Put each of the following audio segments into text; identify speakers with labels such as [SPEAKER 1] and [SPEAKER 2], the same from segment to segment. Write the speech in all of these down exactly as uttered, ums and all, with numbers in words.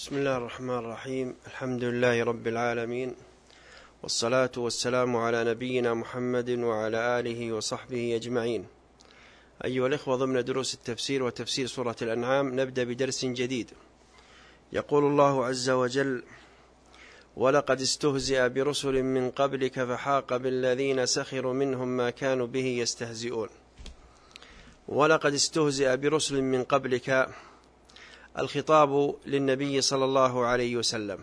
[SPEAKER 1] بسم الله الرحمن الرحيم. الحمد لله رب العالمين، والصلاة والسلام على نبينا محمد وعلى آله وصحبه أجمعين. أيها الإخوة، ضمن دروس التفسير وتفسير سورة الأنعام نبدأ بدرس جديد. يقول الله عز وجل: ولقد استهزئ برسل من قبلك فحاق بالذين سخروا منهم ما كانوا به يستهزئون. ولقد استهزئ برسل من قبلك، الخطاب للنبي صلى الله عليه وسلم.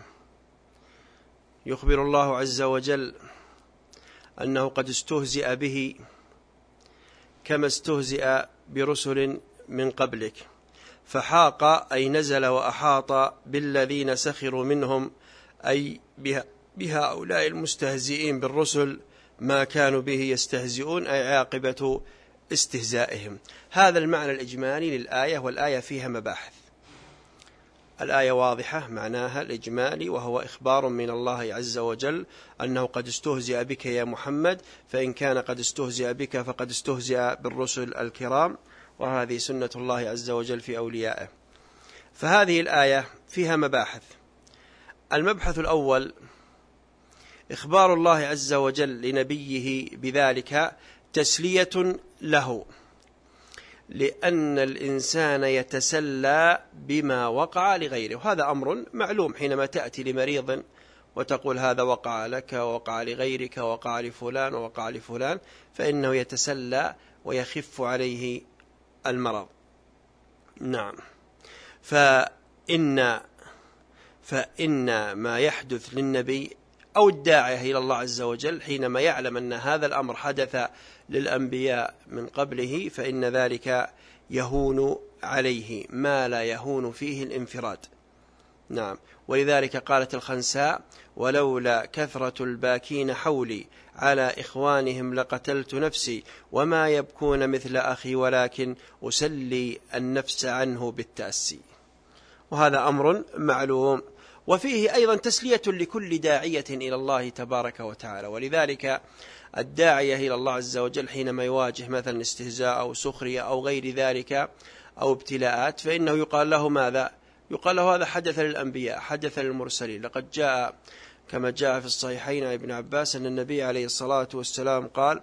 [SPEAKER 1] يخبر الله عز وجل أنه قد استهزئ به كما استهزئ برسل من قبلك. فحاق أي نزل وأحاط بالذين سخروا منهم، أي بهؤلاء المستهزئين بالرسل ما كانوا به يستهزئون، أي عاقبة استهزائهم. هذا المعنى الإجمالي للآية، والآية فيها مباحث. الآية واضحة معناها الإجمالي، وهو إخبار من الله عز وجل أنه قد استهزئ بك يا محمد، فإن كان قد استهزئ بك فقد استهزئ بالرسل الكرام، وهذه سنة الله عز وجل في أوليائه. فهذه الآية فيها مباحث. المبحث الأول إخبار الله عز وجل لنبيه بذلك تسلية له، لأن الإنسان يتسلى بما وقع لغيره، وهذا أمر معلوم. حينما تأتي لمريض وتقول هذا وقع لك ووقع لغيرك ووقع لفلان ووقع لفلان، فإنه يتسلى ويخف عليه المرض. نعم. فإن, فإن ما يحدث للنبي أو الداعية إلى الله عز وجل حينما يعلم أن هذا الأمر حدث للأنبياء من قبله، فإن ذلك يهون عليه ما لا يهون فيه الانفراد. نعم. ولذلك قالت الخنساء: ولولا كثرة الباكين حولي على إخوانهم لقتلت نفسي، وما يبكون مثل أخي ولكن أسلي النفس عنه بالتأسي. وهذا أمر معلوم. وفيه أيضا تسلية لكل داعية إلى الله تبارك وتعالى. ولذلك الداعية إلى الله عز وجل حينما يواجه مثلا استهزاء أو سخرية أو غير ذلك أو ابتلاءات، فإنه يقال له ماذا؟ يقال له هذا حدث للأنبياء، حدث للمرسلين. لقد جاء كما جاء في الصحيحين عن ابن عباس أن النبي عليه الصلاة والسلام قال: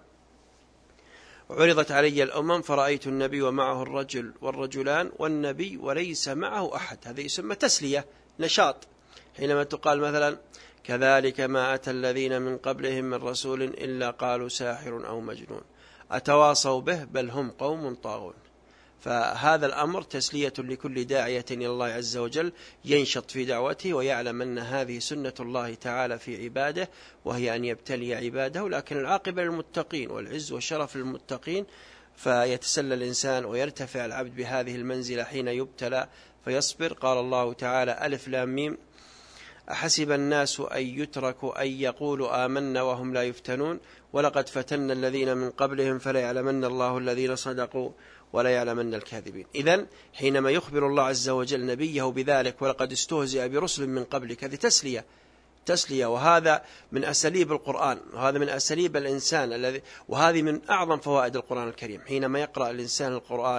[SPEAKER 1] عرضت علي الأمم فرأيت النبي ومعه الرجل والرجلان والنبي وليس معه أحد. هذا يسمى تسلية، نشاط. حينما تقال مثلا: كذلك ما أتى الذين من قبلهم من رسول إلا قالوا ساحر أو مجنون أتواصوا به بل هم قوم طاغون. فهذا الأمر تسلية لكل داعية إلى الله عز وجل ينشط في دعوته، ويعلم أن هذه سنة الله تعالى في عباده، وهي أن يبتلي عباده، لكن العاقبة للمتقين والعز والشرف للمتقين. فيتسلى الإنسان ويرتفع العبد بهذه المنزلة حين يبتلى فيصبر. قال الله تعالى: ألف لام ميم: أحسب الناس أن يتركوا أن يقولوا آمنا وهم لا يفتنون ولقد فتنا الذين من قبلهم فلا يعلمن الله الذين صدقوا ولا يعلمن الكاذبين. إذن حينما يخبر الله عز وجل نبيه بذلك ولقد استهزئ برسل من قبلك، هذه تسلية تسلية وهذا من أساليب القرآن، وهذا من أساليب الإنسان الذي وهذه من أعظم فوائد القرآن الكريم. حينما يقرأ الإنسان القرآن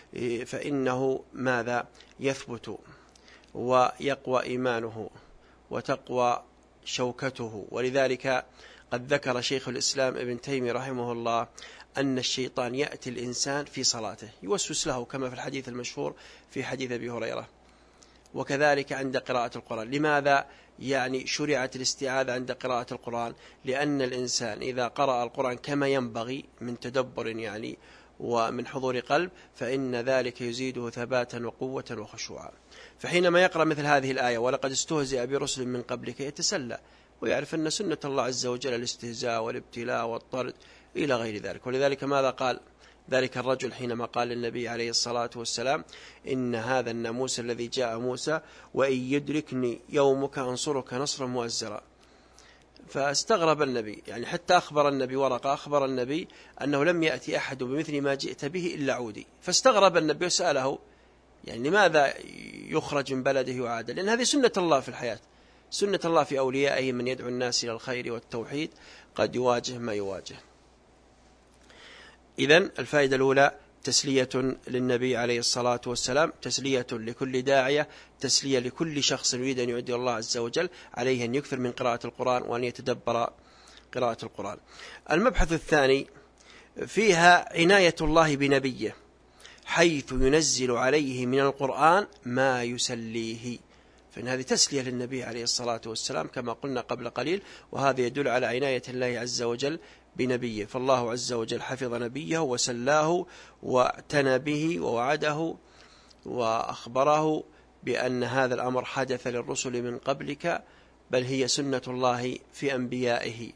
[SPEAKER 1] فإنه ماذا؟ يثبت ويقوى إيمانه وتقوى شوكته. ولذلك قد ذكر شيخ الإسلام ابن تيمية رحمه الله أن الشيطان يأتي الإنسان في صلاته يوسوس له، كما في الحديث المشهور في حديث أبي هريرة، وكذلك عند قراءة القرآن. لماذا يعني شرعت الاستعاذة عند قراءة القرآن؟ لأن الإنسان إذا قرأ القرآن كما ينبغي من تدبر يعني ومن حضور قلب، فإن ذلك يزيده ثباتا وقوة وخشوعا. فحينما يقرأ مثل هذه الآية ولقد استهزئ برسل من قبلك، يتسلى ويعرف أن سنة الله عز وجل الاستهزاء والابتلاء والطرد إلى غير ذلك. ولذلك ماذا قال ذلك الرجل حينما قال للنبي عليه الصلاة والسلام: إن هذا الناموس الذي جاء موسى وإن يدركني يومك أنصرك نصرا مؤزرا. فاستغرب النبي، يعني حتى أخبر النبي ورقة أخبر النبي أنه لم يأتي أحد بمثل ما جئت به إلا عودي. فاستغرب النبي وسأله: يعني لماذا يخرج من بلده وعاد؟ لأن هذه سنة الله في الحياة، سنة الله في أوليائه، من يدعو الناس إلى الخير والتوحيد قد يواجه ما يواجه. إذن الفائدة الأولى تسلية للنبي عليه الصلاة والسلام، تسلية لكل داعية، تسلية لكل شخص يريد أن يؤدي الله عز وجل، عليه أن يكثر من قراءة القرآن وأن يتدبر قراءة القرآن. المبحث الثاني فيها عناية الله بنبيه، حيث ينزل عليه من القرآن ما يسليه، فإن هذه تسلية للنبي عليه الصلاة والسلام كما قلنا قبل قليل، وهذا يدل على عناية الله عز وجل بنبيه. فالله عز وجل حفظ نبيه وسلاه واعتنى به ووعده وأخبره بأن هذا الأمر حدث للرسل من قبلك، بل هي سنة الله في أنبيائه.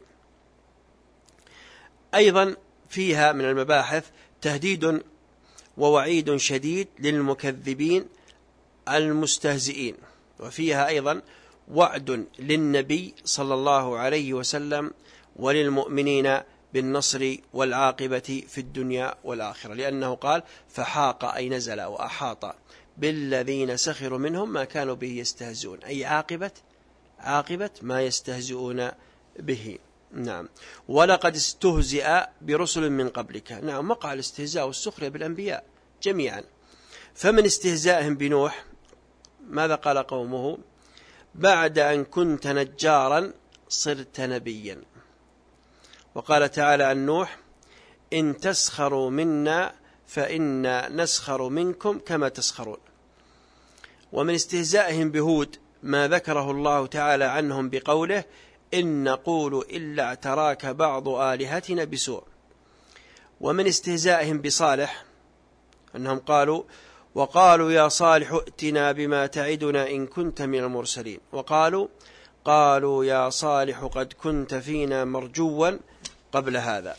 [SPEAKER 1] أيضا فيها من المباحث تهديد ووعيد شديد للمكذبين المستهزئين، وفيها أيضا وعد للنبي صلى الله عليه وسلم وللمؤمنين بالنصر والعاقبة في الدنيا والآخرة، لأنه قال فحاق أي نزل وأحاط بالذين سخروا منهم ما كانوا به يستهزئون، أي عاقبة عاقبة ما يستهزئون به. نعم. ولقد استهزئ برسل من قبلك، نعم، وقع الاستهزاء والسخرية بالأنبياء جميعا. فمن استهزائهم بنوح ماذا قال قومه؟ بعد أن كنت نجارا صرت نبيا. وقال تعالى عن نوح إن تسخروا منا فإنا نسخر منكم كما تسخرون. ومن استهزائهم بهود ما ذكره الله تعالى عنهم بقوله إن نقول إلا اعتراك بعض آلهتنا بسوء. ومن استهزائهم بصالح أنهم قالوا وقالوا يا صالح ائتنا بما تعدنا إن كنت من المرسلين، وقالوا قالوا يا صالح قد كنت فينا مرجوا قبل هذا.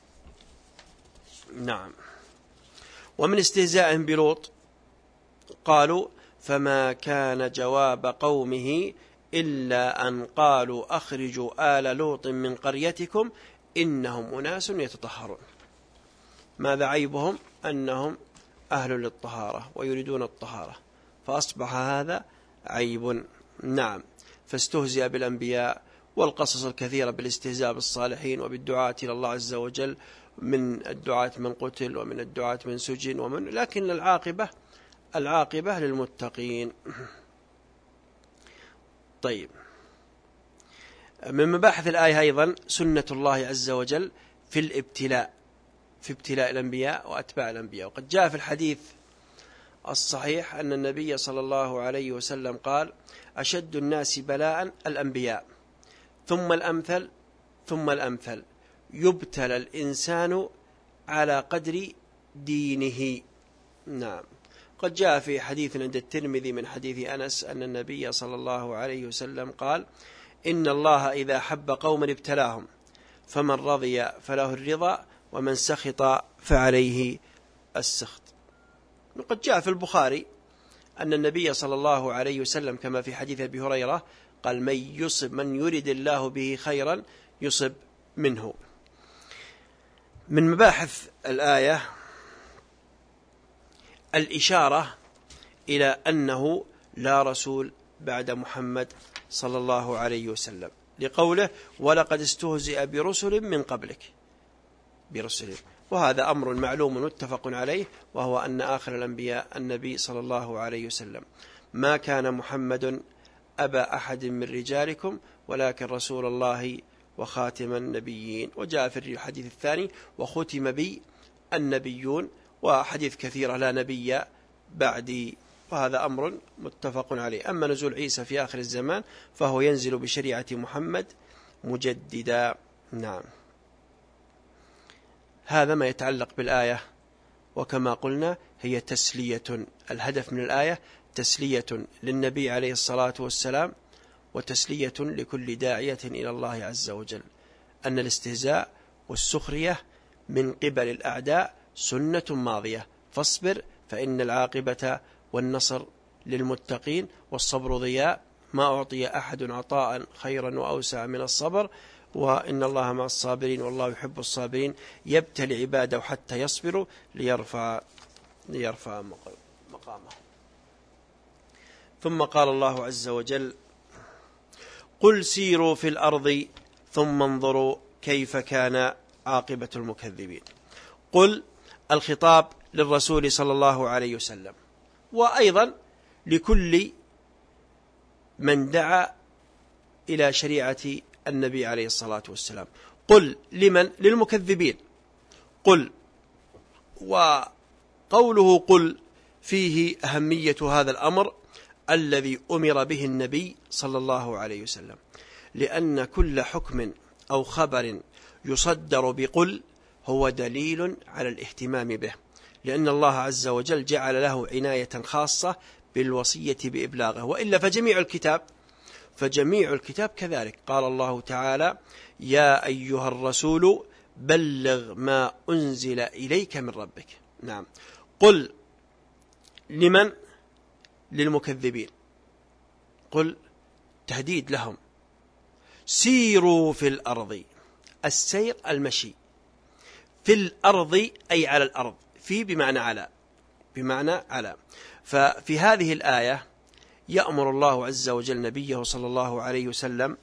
[SPEAKER 1] نعم. ومن استهزائهم بلوط قالوا فما كان جواب قومه إلا أن قالوا أخرجوا آل لوط من قريتكم إنهم أناس يتطهرون. ماذا عيبهم؟ أنهم أهل للطهارة ويريدون الطهارة، فأصبح هذا عيب. نعم. فاستهزئ بالأنبياء، والقصص الكثيرة بالاستهزاء بالصالحين وبالدعاة إلى الله عز وجل، من الدعاة من قتل ومن الدعاة من سجن ومن، لكن العاقبة العاقبة للمتقين. طيب، من مباحث الآية أيضا سنة الله عز وجل في الابتلاء، في ابتلاء الأنبياء وأتباع الأنبياء. وقد جاء في الحديث الصحيح أن النبي صلى الله عليه وسلم قال أشد الناس بلاء الأنبياء ثم الأمثل ثم الأمثل يبتلى الإنسان على قدر دينه. نعم. قد جاء في حديث عند الترمذي من حديث أنس أن النبي صلى الله عليه وسلم قال إن الله إذا حب قوما ابتلاهم فمن رضي فله الرضا ومن سخط فعليه السخط. وقد جاء في البخاري أن النبي صلى الله عليه وسلم كما في حديث أبي هريرة قال من يصب من يريد الله به خيرا يصب منه. من مباحث الآية الإشارة إلى أنه لا رسول بعد محمد صلى الله عليه وسلم، لقوله ولقد استهزئ برسل من قبلك برسل، وهذا أمر معلوم متفق عليه، وهو أن آخر الأنبياء النبي صلى الله عليه وسلم. ما كان محمد أبا أحد من رجالكم ولكن رسول الله وخاتم النبيين. وجاء في الحديث الثاني وختم بي النبيون، وحديث كثيرة لا نبي بعدي، وهذا أمر متفق عليه. أما نزول عيسى في آخر الزمان فهو ينزل بشريعة محمد مجددا. نعم. هذا ما يتعلق بالآية، وكما قلنا هي تسلية. الهدف من الآية تسلية للنبي عليه الصلاة والسلام وتسلية لكل داعية إلى الله عز وجل، أن الاستهزاء والسخرية من قبل الأعداء سنة ماضية، فاصبر فإن العاقبة والنصر للمتقين، والصبر ضياء، ما أعطي أحد عطاء خيرا وأوسع من الصبر، وإن الله مع الصابرين والله يحب الصابرين، يبتلي عباده حتى يصبروا ليرفع ليرفع مقامه. ثم قال الله عز وجل قل سيروا في الأرض ثم انظروا كيف كان عاقبة المكذبين. قل الخطاب للرسول صلى الله عليه وسلم، وأيضا لكل من دعا إلى شريعة النبي عليه الصلاة والسلام. قل لمن؟ للمكذبين. قل، وقوله قل فيه أهمية هذا الأمر الذي أمر به النبي صلى الله عليه وسلم، لأن كل حكم أو خبر يصدر بقل هو دليل على الاهتمام به، لأن الله عز وجل جعل له عناية خاصة بالوصية بإبلاغه، وإلا فجميع الكتاب فجميع الكتاب كذلك. قال الله تعالى: يا أيها الرسول بلغ ما أنزل إليك من ربك. نعم. قل لمن؟ للمكذبين. قل تهديد لهم. سيروا في الأرض. السير المشي، في الأرض أي على الأرض، في بمعنى على، بمعنى على. ففي هذه الآية يأمر الله عز وجل نبيه صلى الله عليه وسلم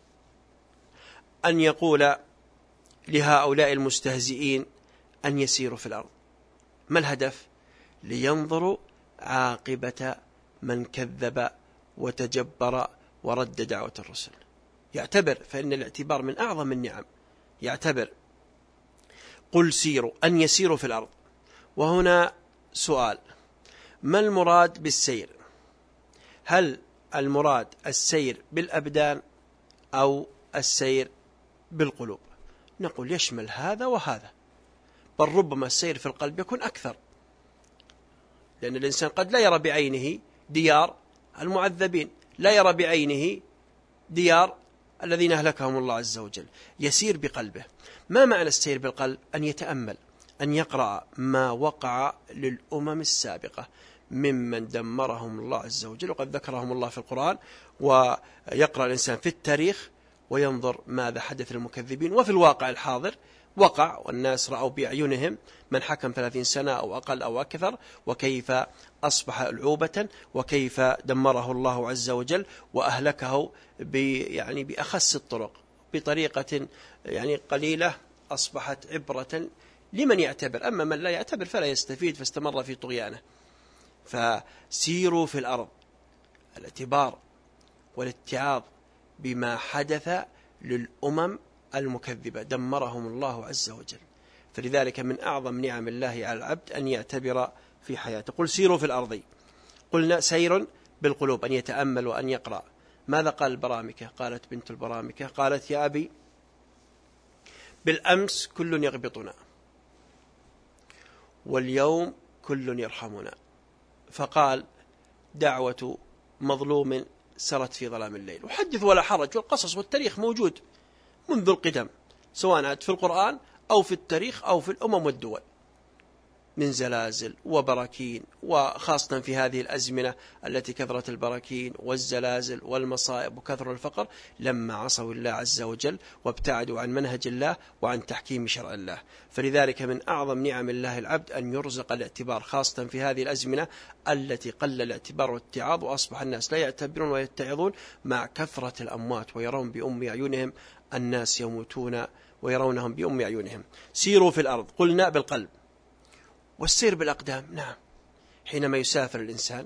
[SPEAKER 1] أن يقول لهؤلاء المستهزئين أن يسيروا في الأرض. ما الهدف؟ لينظروا عاقبة من كذب وتجبر ورد دعوة الرسل. يعتبر، فإن الاعتبار من أعظم النعم. يعتبر. قل سيروا، أن يسيروا في الأرض. وهنا سؤال: ما المراد بالسير؟ هل المراد السير بالأبدان أو السير بالقلوب؟ نقول يشمل هذا وهذا، بل ربما السير في القلب يكون أكثر، لأن الإنسان قد لا يرى بعينه ديار المعذبين، لا يرى بعينه ديار الذين أهلكهم الله عز وجل، يسير بقلبه. ما معنى السير بالقلب؟ أن يتأمل، أن يقرأ ما وقع للأمم السابقة ممن دمرهم الله عز وجل، وقد ذكرهم الله في القرآن، ويقرأ الإنسان في التاريخ وينظر ماذا حدث للمكذبين، وفي الواقع الحاضر وقع، والناس رأوا بأعينهم من حكم ثلاثين سنة أو أقل أو أكثر، وكيف أصبح ألعوبة، وكيف دمره الله عز وجل وأهلكه يعني بأخس الطرق، بطريقة يعني قليلة أصبحت عبرة لمن يعتبر، أما من لا يعتبر فلا يستفيد فاستمر في طغيانه. فسيروا في الأرض، الاعتبار والاتعاظ بما حدث للأمم المكذبة دمرهم الله عز وجل. فلذلك من أعظم نعم الله على العبد أن يعتبر في حياته. قل سيروا في الأرض. قلنا سير بالقلوب، أن يتأمل وأن يقرأ. ماذا قال البرامكة؟ قالت بنت البرامكة: قالت يا أبي بالأمس كل يغبطنا، واليوم كل يرحمنا. فقال: دعوة مظلوم سرت في ظلام الليل. وحدث ولا حرج، والقصص والتاريخ موجود منذ القدم، سواء في القرآن أو في التاريخ أو في الأمم والدول، من زلازل وبراكين، وخاصة في هذه الأزمنة التي كثرت البراكين والزلازل والمصائب وكثر الفقر، لما عصوا الله عز وجل وابتعدوا عن منهج الله وعن تحكيم شرع الله. فلذلك من أعظم نعم الله العبد أن يرزق الاعتبار، خاصة في هذه الأزمنة التي قل الاعتبار والاتعاظ، وأصبح الناس لا يعتبرون ويتعظون مع كثرة الأموات، ويرون بأم أعينهم الناس يموتون ويرونهم بأم أعينهم. سيروا في الأرض، قلنا بالقلب. والسير بالأقدام، نعم، حينما يسافر الإنسان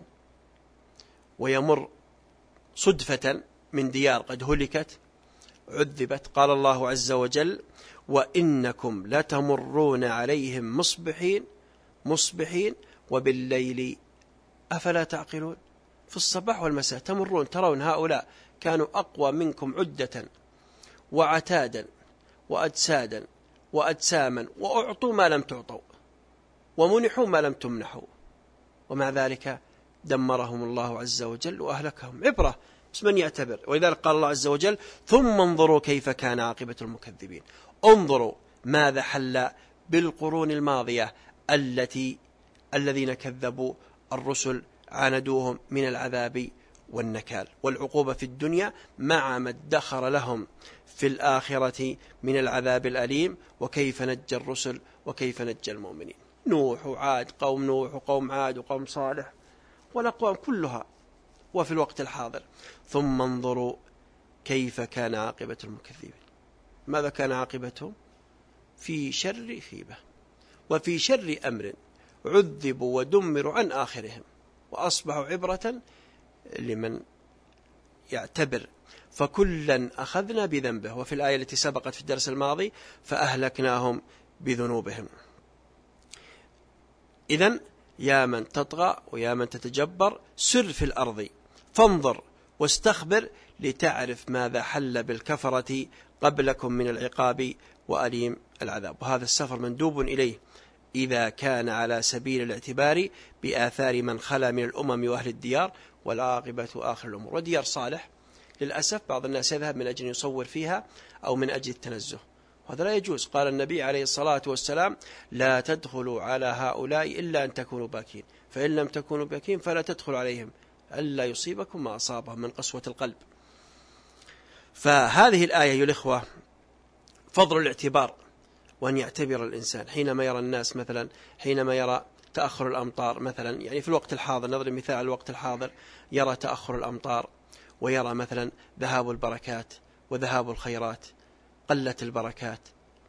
[SPEAKER 1] ويمر صدفة من ديار قد هلكت عذبت، قال الله عز وجل: وإنكم لتمرون عليهم مصبحين مصبحين وبالليل أفلا تعقلون. في الصباح والمساء تمرون، ترون هؤلاء كانوا أقوى منكم عدة وعتادا وأجسادا وأجساما، وأعطوا ما لم تعطوا ومنحوا ما لم تمنحوا، ومع ذلك دمرهم الله عز وجل وأهلكهم. عبرة بس من يعتبر. ولذلك قال الله عز وجل: ثم انظروا كيف كان عاقبة المكذبين. انظروا ماذا حل بالقرون الماضية التي الذين كذبوا الرسل عاندوهم من العذاب والنكال والعقوبة في الدنيا، مع ما ادخر لهم في الآخرة من العذاب الأليم، وكيف نجى الرسل وكيف نجى المؤمنين. نوح وعاد، قوم نوح وقوم عاد وقوم صالح والأقوام كلها، وفي الوقت الحاضر. ثم انظروا كيف كان عاقبة المكذبين. ماذا كان عاقبتهم؟ في شر خيبة وفي شر أمر عذبوا ودمروا عن آخرهم وأصبحوا عبرة لمن يعتبر. فكلا أخذنا بذنبه. وفي الآية التي سبقت في الدرس الماضي فأهلكناهم بذنوبهم. إذن يا من تطغى ويا من تتجبر سر في الأرض فانظر واستخبر لتعرف ماذا حل بالكفرة قبلكم من العقاب وأليم العذاب. وهذا السفر مندوب إليه إذا كان على سبيل الاعتبار بآثار من خلا من الأمم وأهل الديار، والعاقبة آخر الأمور. وديار صالح للأسف بعض الناس يذهب من أجل يصور فيها أو من أجل التنزه، وهذا لا يجوز. قال النبي عليه الصلاة والسلام لا تدخلوا على هؤلاء إلا أن تكونوا باكين، فإن لم تكونوا باكين فلا تدخلوا عليهم ألا يصيبكم ما أصابهم من قسوة القلب. فهذه الآية يا الإخوة فضل الاعتبار، وأن يعتبر الإنسان حينما يرى الناس مثلا حينما يرى تأخر الأمطار مثلا، يعني في الوقت الحاضر، نضرب مثال على الوقت الحاضر، يرى تأخر الأمطار ويرى مثلا ذهاب البركات وذهاب الخيرات، قلت البركات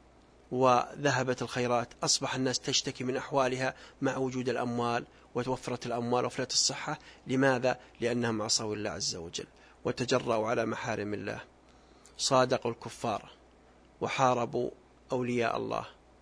[SPEAKER 1] وذهبت الخيرات، أصبح الناس تشتكي من أحوالها مع وجود الأموال وتوفرت الأموال وفرت الصحة. لماذا؟ لأنهم عصوا الله عز وجل وتجرأوا على محارم الله، صادقوا الكفار وحاربوا أولياء الله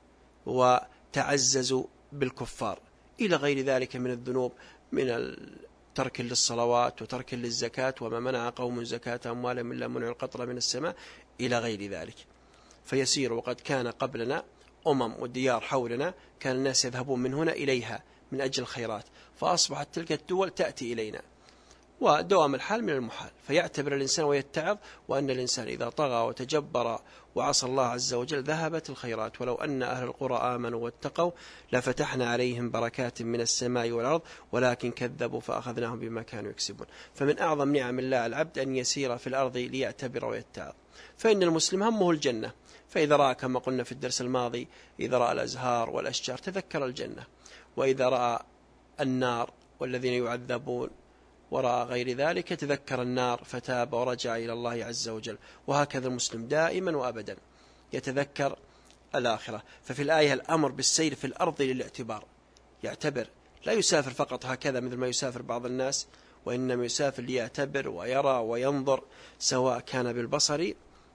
[SPEAKER 1] وتعززوا بالكفار، إلى غير ذلك من الذنوب، من ترك للصلوات وترك للزكاة، وما منع قوم زكاة أموالهم إلا منع القطرة من السماء، إلى غير ذلك. فيسير وقد كان قبلنا أمم وديار حولنا كان الناس يذهبون من هنا إليها من أجل الخيرات، فأصبحت تلك الدول تأتي إلينا، ودوام الحال من المحال. فيعتبر الإنسان ويتعظ وأن الإنسان إذا طغى وتجبر وعصى الله عز وجل ذهبت الخيرات. ولو أن أهل القرى آمنوا واتقوا لفتحنا عليهم بركات من السماء والأرض ولكن كذبوا فأخذناهم بما كانوا يكسبون. فمن أعظم نعم الله العبد أن يسير في الأرض ليعتبر ويتعظ. فإن المسلم همه الجنة، فإذا رأى كما قلنا في الدرس الماضي إذا رأى الأزهار والأشجار تذكر الجنة، وإذا رأى النار والذين يعذبون ورأى غير ذلك تذكر النار فتاب ورجع إلى الله عز وجل. وهكذا المسلم دائما وأبدا يتذكر الآخرة. ففي الآية الأمر بالسير في الأرض للاعتبار، يعتبر، لا يسافر فقط هكذا مثل ما يسافر بعض الناس، وإنما يسافر ليعتبر ويرى وينظر، سواء كان بالبصر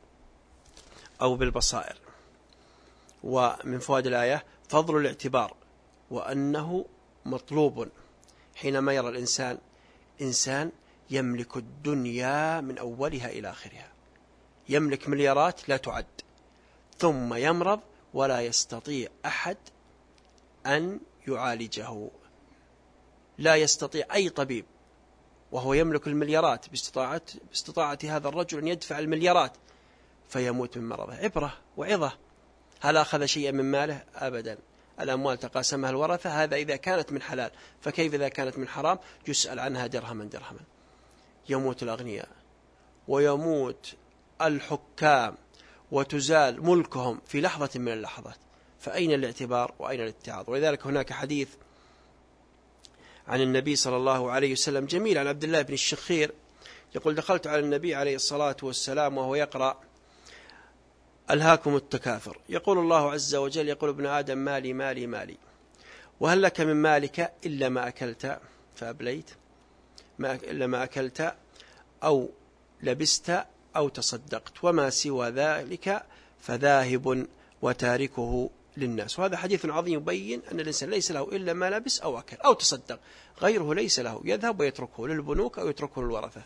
[SPEAKER 1] أو بالبصائر. ومن فوائد الآية فضل الاعتبار، وأنه مطلوب حينما يرى الإنسان إنسان يملك الدنيا من أولها إلى آخرها، يملك مليارات لا تعد، ثم يمرض ولا يستطيع أحد أن يعالجه، لا يستطيع أي طبيب، وهو يملك المليارات باستطاعة, باستطاعة هذا الرجل أن يدفع المليارات، فيموت من مرضه. عبرة وعظة. هل أخذ شيئا من ماله؟ أبدا. الأموال تقاسمها الورثة، هذا إذا كانت من حلال، فكيف إذا كانت من حرام؟ يسأل عنها درهما درهما. يموت الأغنياء ويموت الحكام وتزال ملكهم في لحظة من اللحظات، فأين الاعتبار وأين الاتعاظ؟ ولذلك هناك حديث عن النبي صلى الله عليه وسلم جميل عن عبد الله بن الشخير يقول دخلت على النبي عليه الصلاة والسلام وهو يقرأ ألهاكم التكاثر، يقول الله عز وجل يقول ابن آدم مالي مالي مالي، وهل لك من مالك إلا ما أكلت فأبليت، ما إلا ما أكلت أو لبست أو تصدقت، وما سوى ذلك فذاهب وتاركه للناس. وهذا حديث عظيم يبين أن الإنسان ليس له إلا ما لبس أو أكل أو تصدق، غيره ليس له، يذهب ويتركه للبنوك أو يتركه للورثة.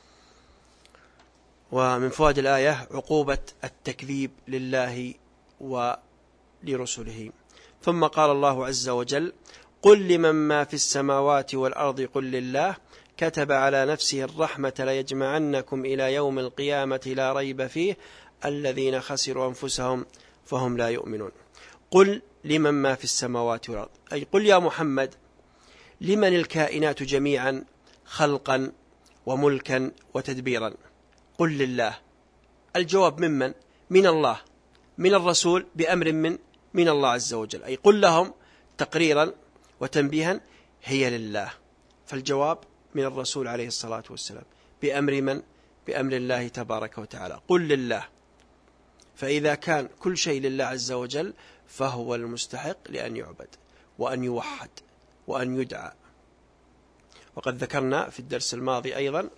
[SPEAKER 1] ومن فوائد الآية عقوبة التكذيب لله ولرسله. ثم قال الله عز وجل قل لمن ما في السماوات والأرض قل لله كتب على نفسه الرحمة ليجمعنكم إلى يوم القيامة لا ريب فيه الذين خسروا أنفسهم فهم لا يؤمنون. قل لمن ما في السماوات والأرض، أي قل يا محمد لمن الكائنات جميعا خلقا وملكا وتدبيرا؟ قل لله. الجواب ممن؟ من الله، من الرسول بأمر من من الله عز وجل، أي قل لهم تقريرا وتنبيها هي لله. فالجواب من الرسول عليه الصلاة والسلام بأمر من؟ بأمر الله تبارك وتعالى. قل لله. فإذا كان كل شيء لله عز وجل فهو المستحق لأن يعبد. وأن يوحد وأن يدعى. وقد ذكرنا في الدرس الماضي أيضا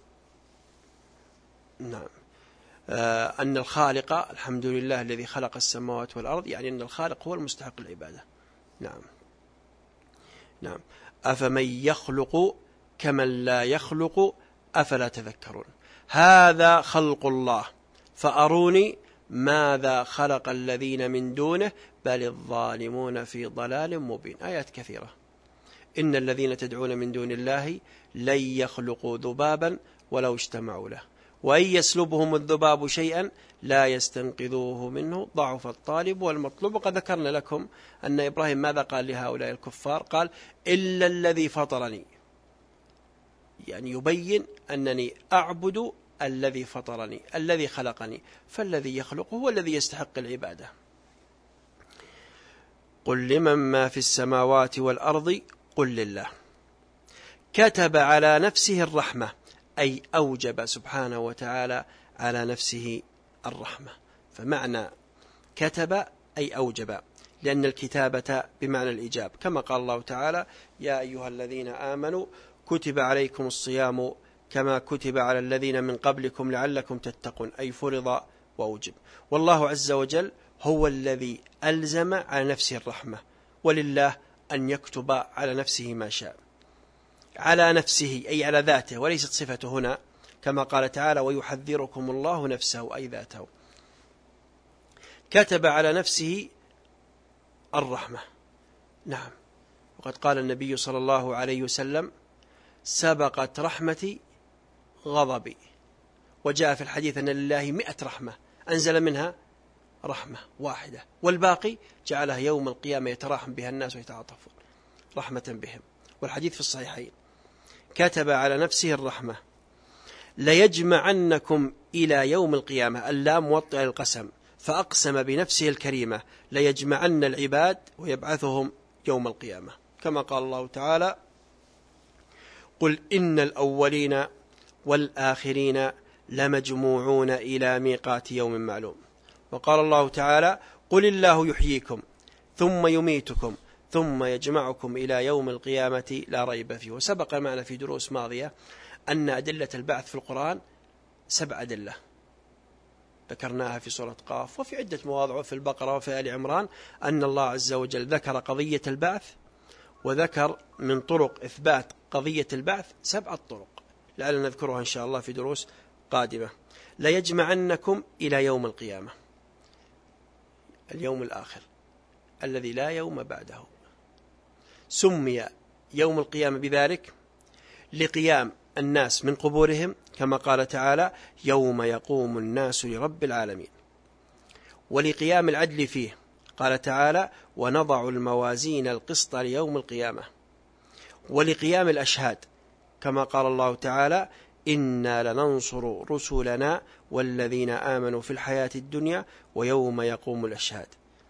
[SPEAKER 1] نعم أن الخالق الحمد لله الذي خلق السماوات والأرض، يعني أن الخالق هو المستحق العبادة. نعم نعم أفمن يخلق كمن لا يخلق أفلا تذكرون. هذا خلق الله فأروني ماذا خلق الذين من دونه بل الظالمون في ضلال مبين. آيات كثيرة. إن الذين تدعون من دون الله لن يخلقوا ذبابا ولو اجتمعوا له وإن يسلبهم الذباب شيئا لا يستنقذوه منه ضعف الطالب والمطلوب. وقد ذكرنا لكم أن إبراهيم ماذا قال لهؤلاء الكفار؟ قال إلا الذي فطرني، يعني يبين أنني أعبد الذي فطرني الذي خلقني، فالذي يخلق هو الذي يستحق العبادة. قل لمن ما في السماوات والأرض قل لله. كتب على نفسه الرحمة، أي أوجب سبحانه وتعالى على نفسه الرحمة. فمعنى كتب أي أوجب، لأن الكتابة بمعنى الإيجاب، كما قال الله تعالى يا أيها الذين آمنوا كتب عليكم الصيام كما كتب على الذين من قبلكم لعلكم تتقون، أي فرض وأوجب. والله عز وجل هو الذي ألزم على نفسه الرحمة، ولله أن يكتب على نفسه ما شاء. على نفسه أي على ذاته، وليست صفته هنا، كما قال تعالى ويحذركم الله نفسه أي ذاته. كتب على نفسه الرحمة. نعم. وقد قال النبي صلى الله عليه وسلم سبقت رحمتي غضبي. وجاء في الحديث أن لله مئة رحمة أنزل منها رحمة واحدة، والباقي جعلها يوم القيامة يتراحم بها الناس ويتعاطفون رحمة بهم، والحديث في الصحيحين. كتب على نفسه الرحمة. ليجمعنكم إلى يوم القيامة، اللام موطئة للقسم، فأقسم بنفسه الكريمة ليجمعن العباد ويبعثهم يوم القيامة، كما قال الله تعالى قل إن الأولين والآخرين لمجموعون إلى ميقات يوم معلوم. وقال الله تعالى قل الله يحييكم ثم يميتكم ثم يجمعكم إلى يوم القيامة لا ريب فيه. وسبق معنا في دروس ماضية أن أدلة البعث في القرآن سبع أدلة ذكرناها في سورة قاف وفي عدة مواضع في البقرة وفي آل عمران، أن الله عز وجل ذكر قضية البعث وذكر من طرق إثبات قضية البعث سبعة طرق، لعلنا نذكرها إن شاء الله في دروس قادمة. ليجمعنكم إلى يوم القيامة، اليوم الآخر الذي لا يوم بعده. سمي يوم القيامة بذلك لقيام الناس من قبورهم، كما قال تعالى يوم يقوم الناس لرب العالمين. ولقيام العدل فيه، قال تعالى ونضع الموازين القسط ليوم القيامة. ولقيام الأشهاد، كما قال الله تعالى إنا لننصر رسلنا والذين آمنوا في الحياة الدنيا ويوم يقوم الأشهاد.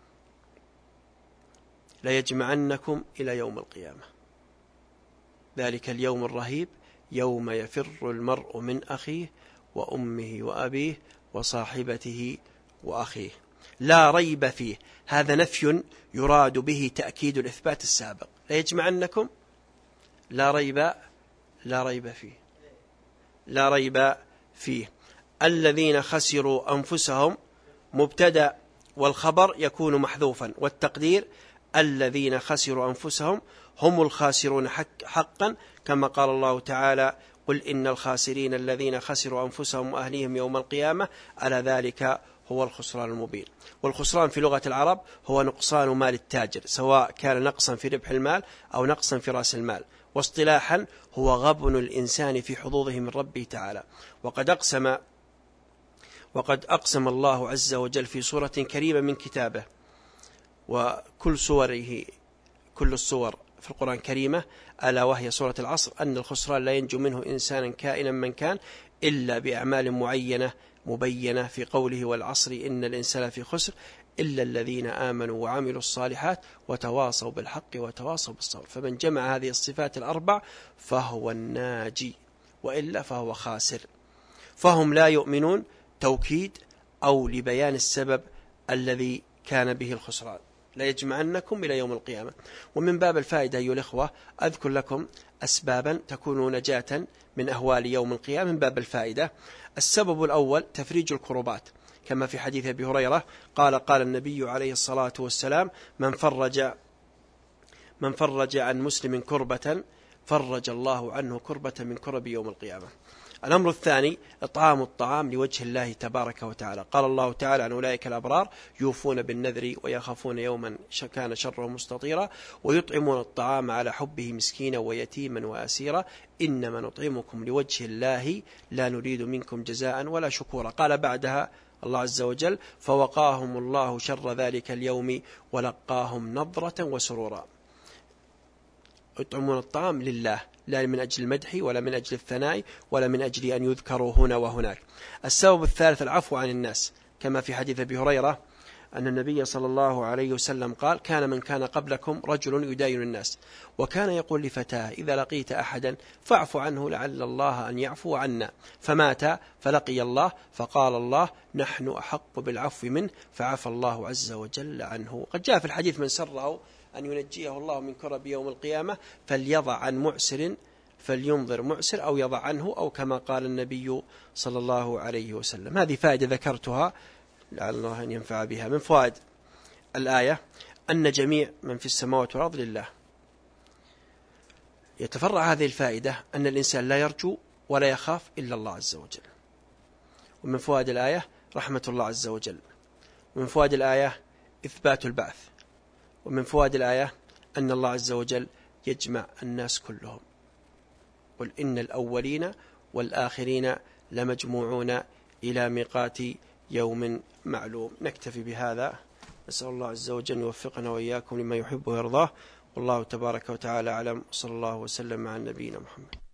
[SPEAKER 1] ليجمعنكم إلى يوم القيامة، ذلك اليوم الرهيب يوم يفر المرء من أخيه وأمه وأبيه وصاحبته وأخيه لا ريب فيه. هذا نفي يراد به تأكيد الإثبات السابق. ليجمعنكم لا ريب لا ريب فيه لا ريب فيه. الذين خسروا أنفسهم مبتدأ والخبر يكون محذوفا، والتقدير الذين خسروا أنفسهم هم الخاسرون حق حقا، كما قال الله تعالى قل إن الخاسرين الذين خسروا أنفسهم وأهليهم يوم القيامة ألا ذلك هو الخسران المبين. والخسران في لغة العرب هو نقصان مال التاجر، سواء كان نقصا في ربح المال أو نقصا في رأس المال، واصطلاحا هو غبن الإنسان في حظوظه من ربه تعالى. وقد أقسم وقد أقسم الله عز وجل في سورة كريمة من كتابه، وكل سوره كل السور في القرآن كريمة، ألا وهي سورة العصر، أن الخسران لا ينجو منه إنسانا كائنا من كان إلا بأعمال معينة مبينة في قوله والعصر إن الإنسان في خسر إلا الذين آمنوا وعملوا الصالحات وتواصوا بالحق وتواصوا بالصبر. فمن جمع هذه الصفات الأربع فهو الناجي، وإلا فهو خاسر. فهم لا يؤمنون توكيد أو لبيان السبب الذي كان به الخسران. لا يجمعنكم إلى يوم القيامة. ومن باب الفائدة أيها الإخوة أذكر لكم أسبابا تكون نجاة من أهوال يوم القيامة من باب الفائدة. السبب الأول تفريج الكربات، كما في حديث أبي هريرة قال قال النبي عليه الصلاة والسلام من فرج من فرج عن مسلم كربة فرج الله عنه كربة من كرب يوم القيامة. الأمر الثاني إطعام الطعام لوجه الله تبارك وتعالى. قال الله تعالى عن أولئك الأبرار يوفون بالنذر ويخافون يوما كان شره مستطيرا ويطعمون الطعام على حبه مسكينا ويتيما وأسيرا إنما نطعمكم لوجه الله لا نريد منكم جزاء ولا شكورا. قال بعدها الله عز وجل فوقاهم الله شر ذلك اليوم ولقاهم نضرة وسرورا. يطعمون الطعام لله، لا من أجل المدح ولا من أجل الثناء ولا من أجل أن يذكروا هنا وهناك. السبب الثالث العفو عن الناس، كما في حديث أبي هريرة أن النبي صلى الله عليه وسلم قال كان من كان قبلكم رجل يداين الناس وكان يقول لفتاه إذا لقيت أحدا فاعف عنه لعل الله أن يعفو عنا، فمات فلقي الله فقال الله نحن أحق بالعفو منه فعفى الله عز وجل عنه. قد جاء في الحديث من سره أن ينجيه الله من كرب يوم القيامة فليضع عن معسر فلينظر معسر أو يضع عنه، أو كما قال النبي صلى الله عليه وسلم. هذه فائدة ذكرتها لعل الله أن ينفع بها. من فوائد الآية أن جميع من في السماوات والأرض لله. يتفرع هذه الفائدة أن الإنسان لا يرجو ولا يخاف إلا الله عز وجل. ومن فوائد الآية رحمة الله عز وجل. ومن فوائد الآية إثبات البعث. ومن فوائد الآية أن الله عز وجل يجمع الناس كلهم. قل إن الأولين والآخرين لمجموعون إلى ميقات يوم معلوم. نكتفي بهذا، نسأل الله عز وجل أن يوفقنا وإياكم لما يحب ويرضاه، والله تبارك وتعالى أعلم، صلى الله وسلم على نبينا محمد.